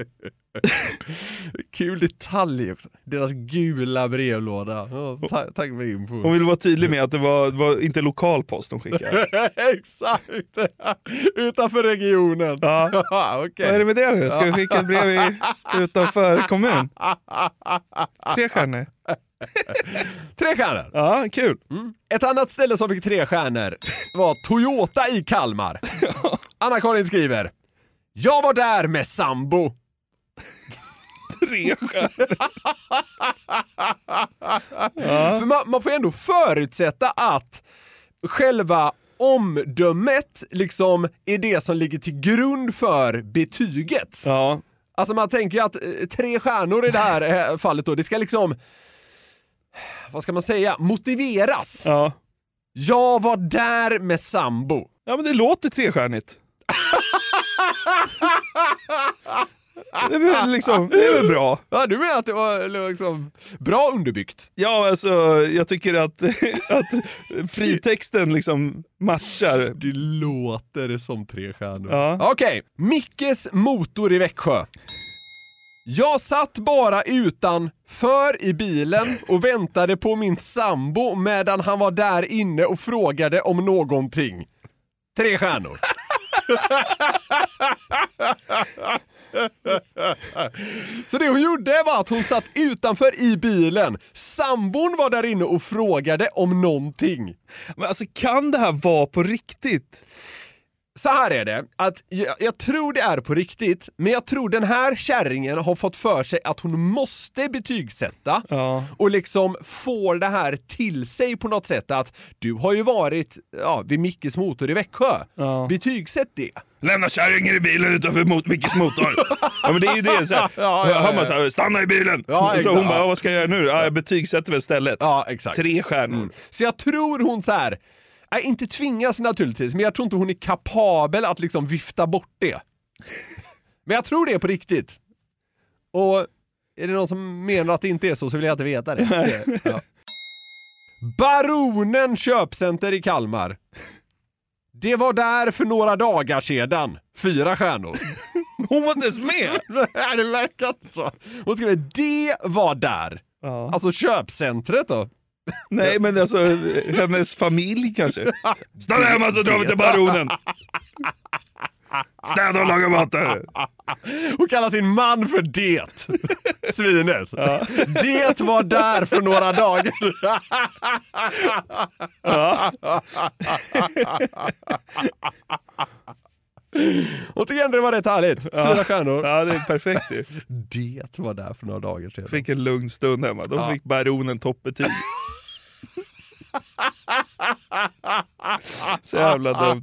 Kul detalj också. Deras gula brevlåda. Oh, ta- tack för info. Hon vill vara tydlig med att det var, det var inte lokal post de skickade. Exakt. Utanför regionen. Ja. Okej. Vad är det med det då? Ska vi skicka ett brev i, utanför kommun? Tre stjärnor. Tre stjärnor. Ja, kul. Mm. Ett annat ställe som fick tre stjärnor var Toyota i Kalmar. Anna-Karin skriver: jag var där med sambo. Tre stjärnor. Ja. För man, man får ändå förutsätta att själva omdömet liksom är det som ligger till grund för betyget. Ja. Alltså man tänker ju att eh, tre stjärnor i det här eh, fallet då, det ska liksom, vad ska man säga, motiveras. Ja. Jag var där med sambo. Ja, men det låter trestjärnigt. Det är väl liksom, det är väl bra. Ja, du menar att det var liksom bra underbyggt? Ja, alltså jag tycker att, att fritexten liksom matchar. Det låter som tre stjärnor. Ja. Okej, Mickes motor i Växjö. Jag satt bara utanför i bilen och väntade på min sambo medan han var där inne och frågade om någonting. Tre stjärnor. Så det hon gjorde var att hon satt utanför i bilen. Sambon var där inne och frågade om någonting. Men alltså, kan det här vara på riktigt? Så här är det, att jag, jag tror det är på riktigt, men jag tror den här kärringen har fått för sig att hon måste betygsätta Ja. och liksom får det här till sig på något sätt, att du har ju varit ja, vid Mickes motor i Växjö. Ja. Betygsätt det. Lämna kärringen i bilen utanför mot Mickes motor. Ja, men det är ju det. Så här. Ja, ja, ja. Han bara så här, stanna i bilen. Ja, så hon exakt. bara, vad ska jag göra nu? Ja, jag betygsätter väl stället. Ja, exakt. Tre stjärnor. Mm. Så jag tror hon så här, nej, inte tvingas naturligtvis, men jag tror inte hon är kapabel att liksom vifta bort det. Men jag tror det är på riktigt. Och är det någon som menar att det inte är så, så vill jag inte veta det. Ja. Baronen köpcenter i Kalmar. Det var där för några dagar sedan. Fyra stjärnor. Hon var inte ens med. Nej, det verkar inte så. Hon skrev, det var där. Ja. Alltså köpcentret då. Nej, men alltså hennes familj kanske. Stanna hemma så drar vi till Baronen. Städa och laga mat där. Hon kallar sin man för det. Svinet. Ja. Det var där för några dagar. Ja. Och tycker ändå det var rätt härligt. Fyra Ja. stjärnor. Ja, det är perfekt ju. Det var där för några dagar sedan. Fick en lugn stund hemma. Då Ja. fick Baronen toppbetyg. Så jävla dumt.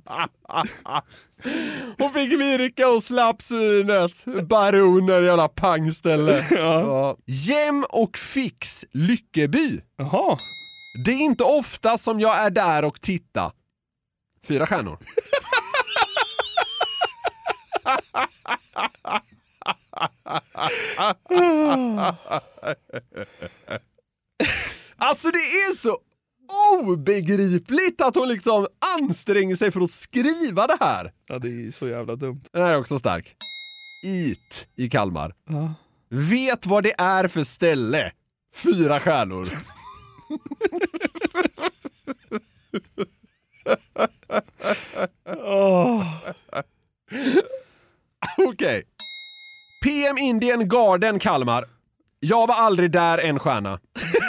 Hon fick virka och slapp synet. Baroner, jävla pangställe. Ja. Ja. Jem och Fix Lyckeby. Jaha. Det är inte ofta som jag är där och tittar. Fyra stjärnor. Alltså det är så obegripligt att hon liksom anstränger sig för att skriva det här. Ja, det är så jävla dumt. Den här är också stark. It i Kalmar. Ja. Vet vad det är för ställe. Fyra stjärnor. Oh. Okej. Okay. P M Indian Garden Kalmar. Jag var aldrig där, en stjärna.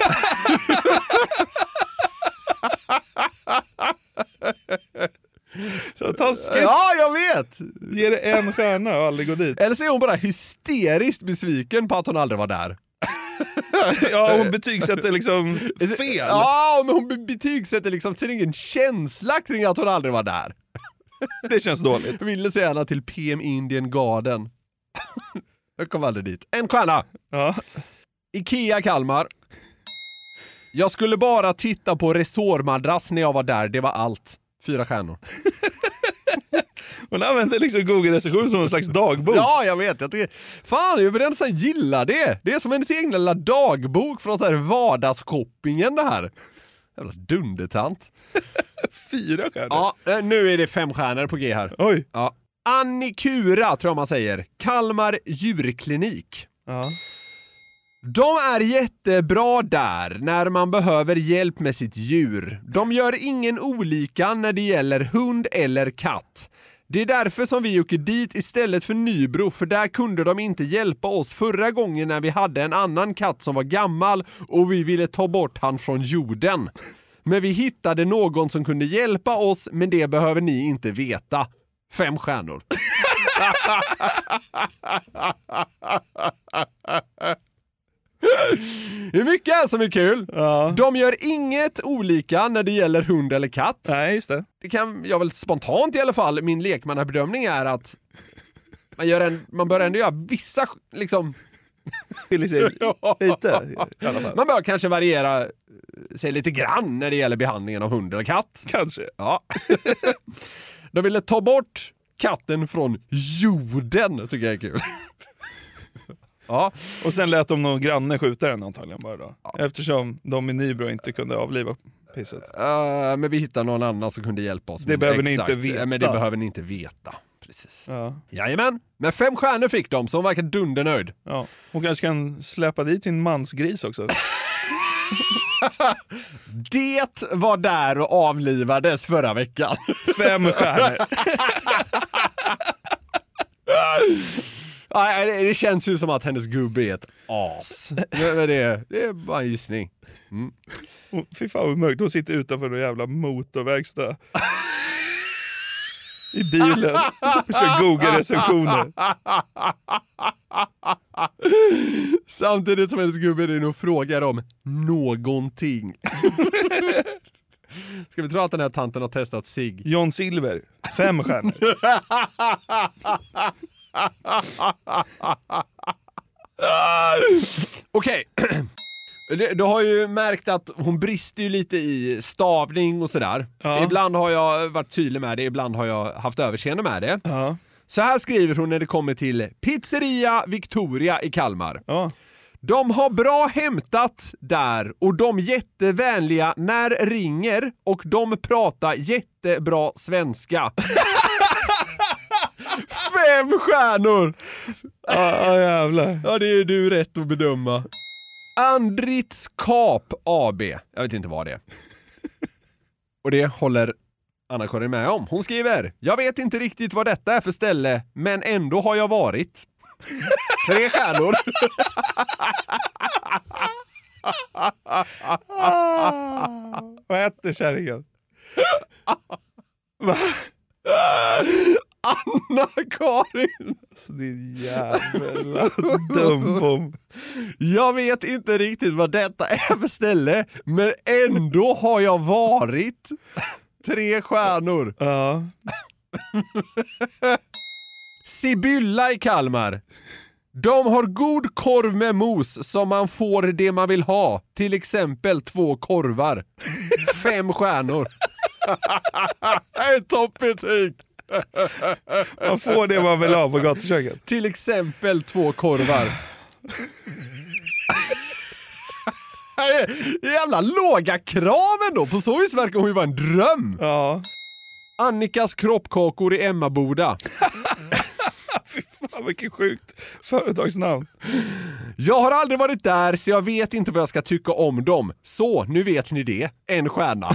Så taskigt. Ja, jag vet. Ge det en stjärna och aldrig gå dit. Eller så är hon bara hysteriskt besviken på att hon aldrig var där. Ja, hon betygsätter liksom fel. Ja, men hon betygsätter liksom sin egen känsla kring att hon aldrig var där. Det känns dåligt. Jag ville säga henne till P M Indian Garden. Jag kom aldrig dit. En stjärna. Ja. Ikea Kalmar. Jag skulle bara titta på resårmadrass när jag var där. Det var allt. Fyra stjärnor. Hon använder liksom Google-recension som en slags dagbok. Ja, jag vet. Jag tycker, fan, jag vill nästan gilla det. Det är som en egen lilla dagbok från så här vardagsshoppingen det här. Jävla dundertant. Fyra stjärnor. Ja, nu är det fem stjärnor på G här. Oj. Ja. Annikura tror jag man säger. Kalmar djurklinik. Ja. De är jättebra där när man behöver hjälp med sitt djur. De gör ingen olika när det gäller hund eller katt. Det är därför som vi åker dit istället för Nybro, för där kunde de inte hjälpa oss förra gången när vi hade en annan katt som var gammal och vi ville ta bort han från jorden. Men vi hittade någon som kunde hjälpa oss, men det behöver ni inte veta. Fem stjärnor. Det är mycket som är kul. Ja. De gör inget olika när det gäller hund eller katt. Nej, just det. Det kan jag väl spontant i alla fall. Min lekmannabedömning är att man, gör en, man bör ändå göra vissa liksom... Skiljer sig lite i alla fall. Man bör kanske variera sig lite grann när det gäller behandlingen av hund eller katt. Kanske. Ja. De ville ta bort katten från jorden, tycker jag är kul. Ja. Och sen lät de någon granne skjuta den antagligen bara då. Ja. Eftersom de i Nybro inte kunde avliva pisset. Uh, men vi hittar någon annan som kunde hjälpa oss. Det men behöver exakt, ni inte veta. Men det behöver ni inte veta. precis. Ja. Jajamän, men fem stjärnor fick de, så hon verkar dundernöjd. Ja. Hon kanske kan släppa dit sin mansgris också. Det var där och avlivades förra veckan. Fem stjärnor. Ja, det känns ju som att hennes gubbe är ett as. Men det, det är bara en gissning. Mm. Fy fan vad mörkt, hon sitter utanför någon jävla motorverkstad. I bilen. Och kör Google-recensioner. Samtidigt som hennes gubbe är och frågar om någonting. Ska vi tro att den här tanten har testat sig? John Silver, fem stjärnor. Okej. Du har ju märkt att hon brister ju lite i stavning och sådär. Ja. Ibland har jag varit tydlig med det, ibland har jag haft överseende med det. Ja. Så här skriver hon när det kommer till Pizzeria Victoria i Kalmar. Ja. De har bra hämtat där och de jättevänliga när ringer och de pratar jättebra svenska. Fem stjärnor! Ja, jävlar. Ja, det är du rätt att bedöma. Andrits Kap A B. Jag vet inte vad det är. Och det håller Anna-Karin med om. Hon skriver: jag vet inte riktigt vad detta är för ställe, men ändå har jag varit. Tre stjärnor. Ah, vad hette kärringen? Va? Anna-Karin. Alltså din jävla dumbom. Jag vet inte riktigt vad detta är för ställe, men ändå har jag varit. Tre stjärnor. Ja. Sibylla i Kalmar. De har god korv med mos som man får det man vill ha. Till exempel två korvar. Fem stjärnor. Ett toppbetyg. Man får det man vill ha på gatuköket. Till exempel två korvar. Jävla låga krav ändå. På så vis verkar hon ju vara en dröm. Ja. Annikas kroppkakor i Emmaboda. Fy fan vilken sjukt företagsnamn. Jag har aldrig varit där så jag vet inte vad jag ska tycka om dem. Så, nu vet ni det. En stjärna.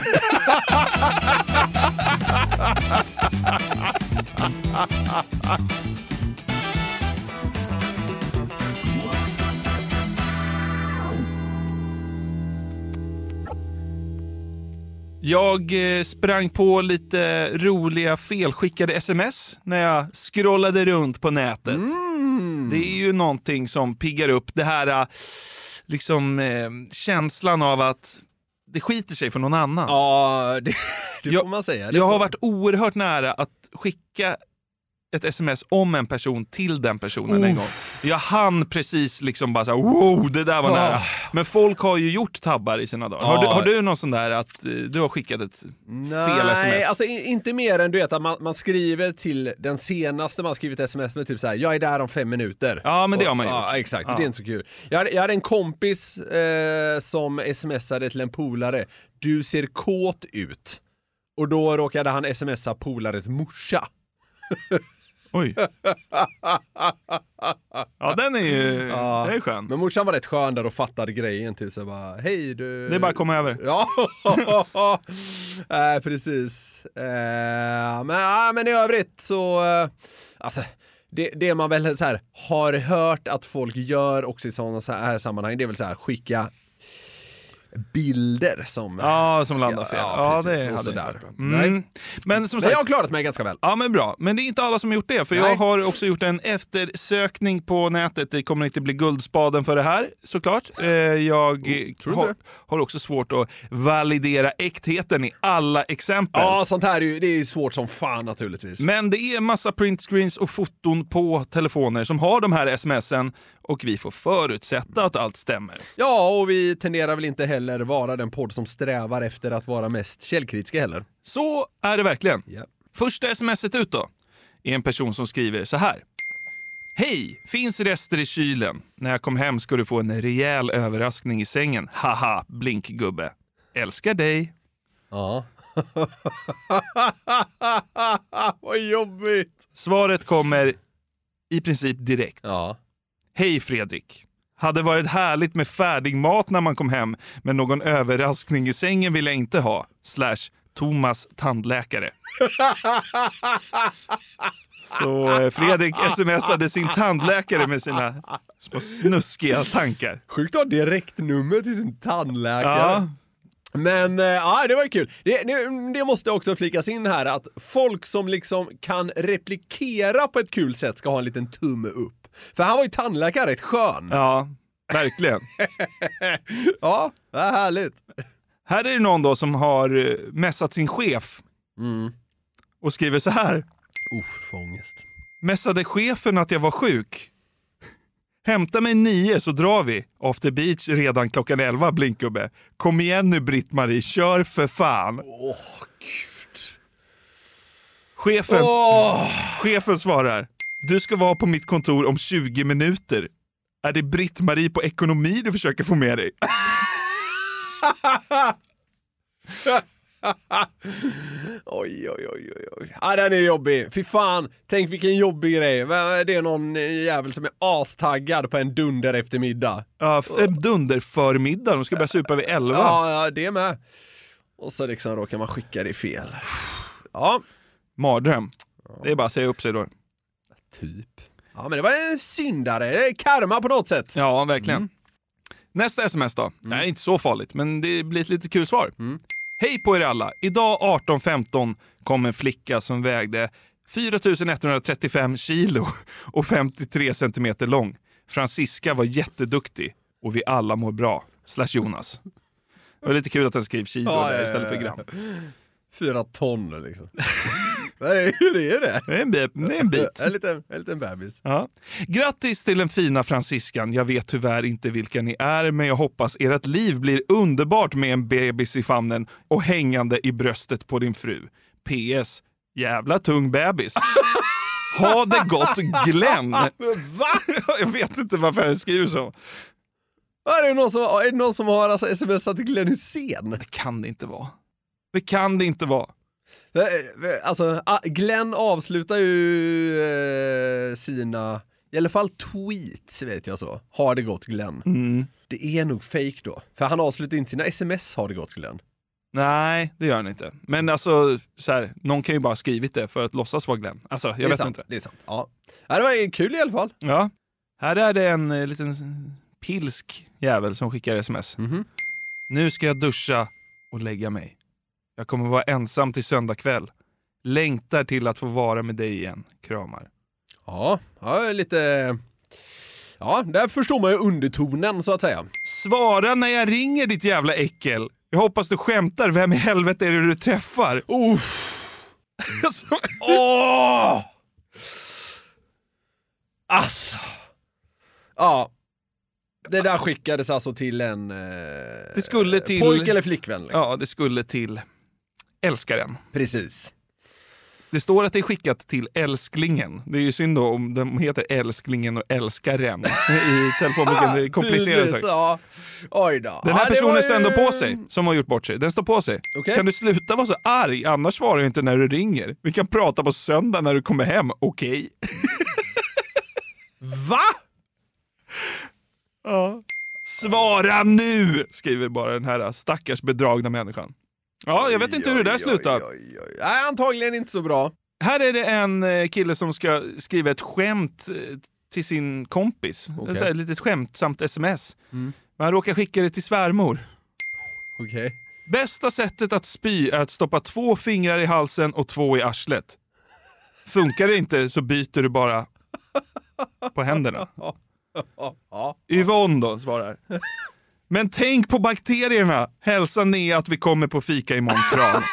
Jag eh, sprang på lite roliga felskickade sms när jag scrollade runt på nätet. Mm. Det är ju någonting som piggar upp det här liksom eh, känslan av att det skiter sig för någon annan. Ja, det, det jag, får man säga. Det jag får... har varit oerhört nära att skicka ett sms om en person till den personen oh. en gång. Jag hann precis liksom bara så här, wow, det där var oh. nära. Men folk har ju gjort tabbar i sina dagar. Oh. Har, du, har du någon sån där att uh, du har skickat ett Nej, fel sms? Nej, alltså inte mer än du vet att man, man skriver till den senaste man skrivit sms med typ så här: jag är där om fem minuter. Ja, men det och, har man gjort. Ja, exakt. Ja. Det är inte så kul. Jag hade, jag hade en kompis eh, som smsade till en polare: du ser kåt ut. Och då råkade han smsa polares morsa. Oj. Ja, den är ju ja, det är skön. Men morsan var rätt skön där och fattade grejen till så bara, hej du. Det är bara att komma över. Ja. äh, precis. Äh, men, äh, men i övrigt så äh, alltså det, det man väl så här har hört att folk gör också i sådana så här sammanhang, det är väl så här skicka bilder som ja, som landar fel. Ja, ja precis, det och hade sådär. Mm. Men som sagt, men jag har klarat mig ganska väl. Ja, men bra. Men det är inte alla som har gjort det, för Nej. jag har också gjort en eftersökning på nätet. Det kommer inte bli guldspaden för det här, såklart. Jag oh, har, har också svårt att validera äktheten i alla exempel. Ja, sånt här är ju, det är svårt som fan naturligtvis. Men det är massa printscreens och foton på telefoner som har de här smsen, och vi får förutsätta att allt stämmer. Ja, och vi tenderar väl inte heller vara den podd som strävar efter att vara mest källkritiska heller. Så är det verkligen. Yeah. Första smset ut då är en person som skriver så här: hej, finns rester i kylen. När jag kom hem ska du få en rejäl överraskning i sängen. Haha, blinkgubbe. Älskar dig. Ja. Vad jobbigt. Svaret kommer i princip direkt. Ja. Hej Fredrik. Hade varit härligt med färdig mat när man kom hem, men någon överraskning i sängen vill jag inte ha. Slash Thomas tandläkare. Så Fredrik smsade sin tandläkare med sina små snuskiga tankar. Sjukt att ha direktnummer till sin tandläkare. Ja. Men äh, ja, det var kul. Det, det, det måste också flikas in här att folk som liksom kan replikera på ett kul sätt ska ha en liten tumme upp. För han var ju tandläkare rätt skön. Ja, verkligen. Ja, det är härligt. Här är det någon då som har messat sin chef. Mm. Och skriver så här. Usch, för ångest. Messade chefen att jag var sjuk. Hämta mig nio så drar vi. After beach redan klockan elva, blinkgubbe. Kom igen nu Britt-Marie, kör för fan. Åh, oh, gud. Chefen, oh. chefen svarar. Du ska vara på mitt kontor om tjugo minuter. Är det Britt-Marie på ekonomi du försöker få med dig? Oj, oj, oj, oj. Ja, den är jobbig. Fy fan, tänk vilken jobbig grej. Det är någon jävel som är astaggad på en dunder eftermiddag. Ja, en dunder förmiddag. De ska börja supa vid elva. Ja, ja, det med. Och så liksom råkar man skicka det fel. Ja. Mardröm. Det är bara att säga upp sig då. Typ. Ja, men det var en syndare. Det är karma på något sätt. Ja, verkligen. Mm. Nästa sms då. Mm. Nej, inte så farligt, men det blir ett lite kul svar. Mm. Hej på er alla. Idag arton femton kom en flicka som vägde fyra tusen etthundratrettiofem kilo och femtiotre centimeter lång. Franziska var jätteduktig och vi alla mår bra. Slash Jonas. Det var lite kul att den skrev kilo ja, där istället ja, ja, ja. för gram. Fyra ton liksom. Hur är det? Det är en bit. Det är en, bit. en, liten, en liten bebis. Ja. Grattis till den fina Franziskan. Jag vet tyvärr inte vilka ni är, men jag hoppas ert liv blir underbart med en bebis i famnen och hängande i bröstet på din fru. P S. Jävla tung bebis. Ha det gott, Glenn. Va? Jag vet inte varför jag skriver så. Är det någon som, är det någon som har alltså smsat till Glenn Hussein? Det kan det inte vara. Det kan det inte vara. Alltså, Glenn avslutar ju eh, sina, i alla fall tweets vet jag så. Har det gått Glenn? Mm. Det är nog fake då. För han avslutar inte sina sms, har det gått Glenn? Nej, det gör han inte. Men alltså, så här, någon kan ju bara ha skrivit det för att låtsas vara Glenn. Alltså, jag det är vet sant, inte. Det är sant, ja. Det var kul i alla fall. Ja. Här är det en eh, liten pilsk jävel som skickar sms. Mm-hmm. Nu ska jag duscha och lägga mig. Jag kommer vara ensam till söndag kväll. Längtar till att få vara med dig igen. Kramar. Ja, ja lite... Ja, där förstår man ju undertonen så att säga. Svara när jag ringer ditt jävla äckel. Jag hoppas du skämtar. Vem i helvete är det du träffar? Åh! Åh! Alltså. Ja. Det där skickades alltså till en eh, det skulle till, pojk eller flickvän. Liksom. Ja, det skulle till älskaren. Precis. Det står att det är skickat till älsklingen. Det är ju synd då om de heter älsklingen och älskaren i telefonboken. Det är komplicerat sagt. Ja. Oj då. Den här ja, personen ju... står ändå på sig, som har gjort bort sig. Den står på sig. Okay. Kan du sluta vara så arg? Annars svarar du inte när du ringer. Vi kan prata på söndag när du kommer hem. Okej. Okay. Va? Ja. Svara nu, skriver bara den här stackars bedragna människan. Ja, jag vet oj, inte hur det där oj, slutar. Oj, oj, oj. Nej, antagligen inte så bra. Här är det en kille som ska skriva ett skämt till sin kompis. Okay. Ett litet skämtsamt sms. Mm. Men han råkar skicka det till svärmor. Okej. Okay. Bästa sättet att spy är att stoppa två fingrar i halsen och två i arslet. Funkar det inte så byter du bara på händerna. Yvonne då svarar. Men tänk på bakterierna. Hälsa ner att vi kommer på fika imorgon. Kram.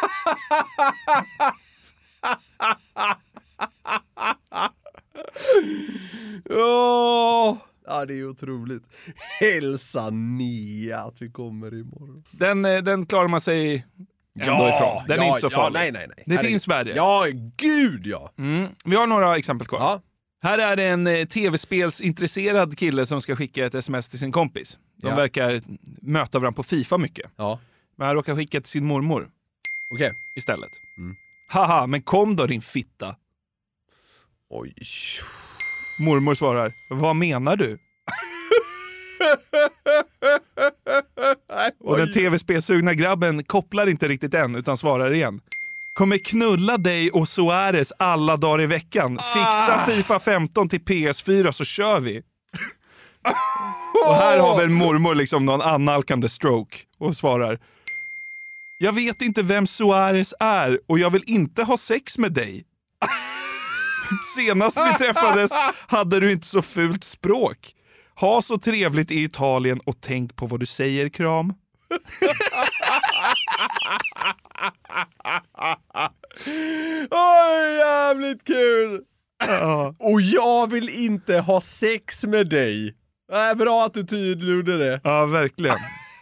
Oh, ja, det är otroligt. Hälsa ner att vi kommer imorgon. Den, den klarar man sig ändå ja, ifrån. Den ja, är inte så farlig. Ja, nej, nej, nej. Det här finns är... värre. Ja, gud ja. Mm. Vi har några exempel kvar. Ja. Här är det en eh, tv-spelsintresserad kille som ska skicka ett sms till sin kompis. De ja. verkar möta varandra på FIFA mycket. Ja. Men han råkar skicka till sin mormor. Okej. Okay. Istället. Mm. Haha, men kom då din fitta. Oj. Mormor svarar, vad menar du? Och den tv-spelsugna grabben kopplar inte riktigt än utan svarar igen. Kommer knulla dig och Suarez alla dagar i veckan. Fixa ah. FIFA femton till P S fyra så kör vi. Och här har väl mormor liksom någon annalkande stroke och svarar. Jag vet inte vem Suarez är och jag vill inte ha sex med dig. Senast vi träffades hade du inte så fult språk. Ha så trevligt i Italien och tänk på vad du säger, kram. Oj, jävligt kul. Ja. Och jag vill inte ha sex med dig. Det är bra att du tydliggjorde det. Ja, verkligen.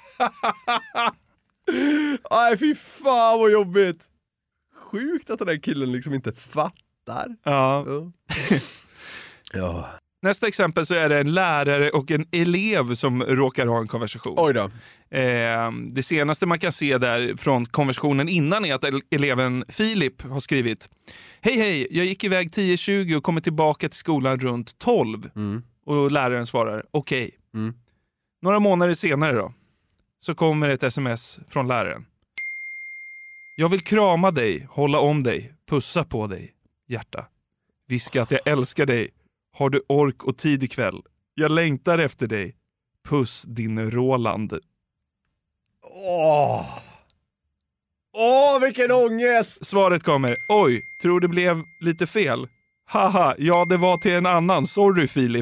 Aj, fy fan vad jobbigt. Sjukt att den där killen liksom inte fattar. Ja. Ja. Ja. Nästa exempel så är det en lärare och en elev som råkar ha en konversation. Oj då. Eh, det senaste man kan se där från konversationen innan är att eleven Filip har skrivit: Hej hej, jag gick iväg tio tjugo och kommer tillbaka till skolan runt tolv. Mm. Och läraren svarar, okej. Okay. Mm. Några månader senare då, så kommer ett sms från läraren. Jag vill krama dig, hålla om dig, pussa på dig, hjärta. Viska att jag älskar dig. Har du ork och tid ikväll? Jag längtar efter dig. Puss din Roland. Åh! Åh, vilken ångest! Svaret kommer. Oj, tror det blev lite fel. Haha, ja det var till en annan. Sorry Filip.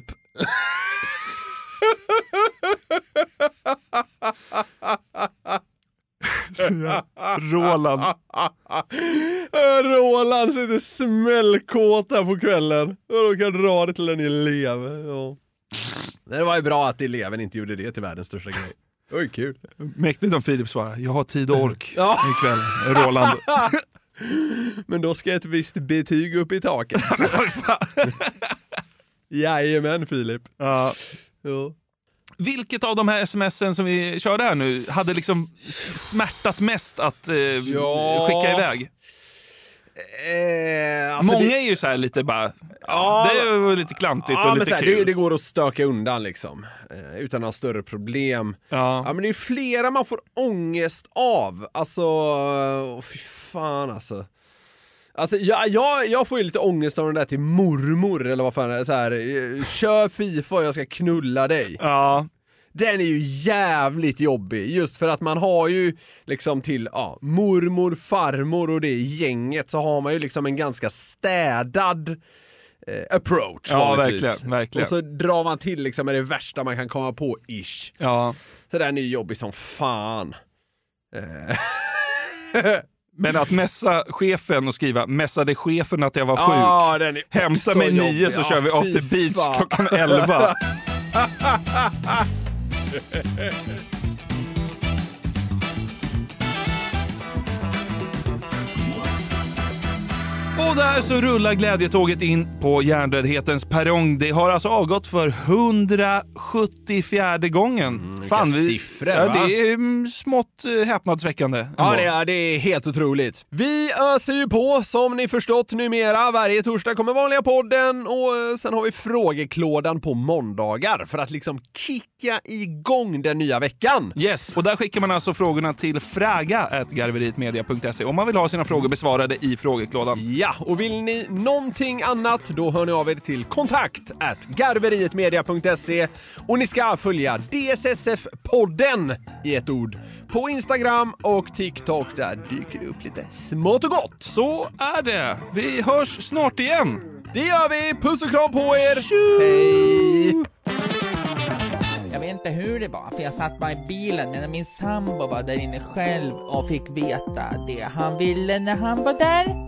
Roland. Roland sitter smällkåta på kvällen. Och då kan dra det till en elev. Ja. Det var ju bra att eleven inte gjorde det till världens största grej. Oj, kul. Mäktigt om Filip svarar. Jag har tid och ork ja. ikväll, Roland. Men då ska ett visst betyg upp i taket. Jajamän, Filip. Ja. Ja. Vilket av de här sms'en som vi körde här nu hade liksom smärtat mest att eh, ja. skicka iväg? Eh, alltså Många det... är ju så här lite bara, ja, det är ju lite klantigt ja, och lite lite här, kul. Det, det går att stöka undan liksom, eh, utan några större problem. Ja. Ja, men det är flera man får ångest av. Alltså, oh, fy fan alltså. Alltså jag, jag, jag får ju lite ångest av den där till mormor eller vad fan är det, så här, kör FIFA och jag ska knulla dig. Ja. Den är ju jävligt jobbig, just för att man har ju liksom till ja, mormor, farmor och det gänget, så har man ju liksom en ganska städad eh, approach. Ja, verkligen, verkligen. Och så drar man till liksom med det värsta man kan komma på, ish. Ja. Så den är ju jobbig som fan. Eh. Men att mässa chefen och skriva mässade chefen att jag var sjuk. Ja, den är hämta mig nio så ja, kör vi after beach klockan elva. Och där så rullar glädjetåget in på hjärndödhetens perrong. Det har alltså avgått för hundrasjuttiofjärde gången. Mm, Fan, vi, siffror, ja, va? det är smått häpnadsväckande. Ja, det är, det är helt otroligt. Vi öser ju på, som ni förstått numera. Varje torsdag kommer vanliga podden och sen har vi frågeklådan på måndagar för att liksom kicka igång den nya veckan. Yes, och där skickar man alltså frågorna till fraga at garveritmedia punkt se om man vill ha sina frågor besvarade i frågeklådan. Ja, och vill ni någonting annat, då hör ni av er till kontakt at garveritmedia punkt se och ni ska följa D S S F-podden i ett ord på Instagram och TikTok. Där dyker det upp lite smått och gott. Så är det. Vi hörs snart igen. Det gör vi. Puss och kram på er. Tju! Hej! Jag vet inte hur det var, för jag satt bara i bilen medan min sambo var där inne själv och fick veta det han ville när han var där.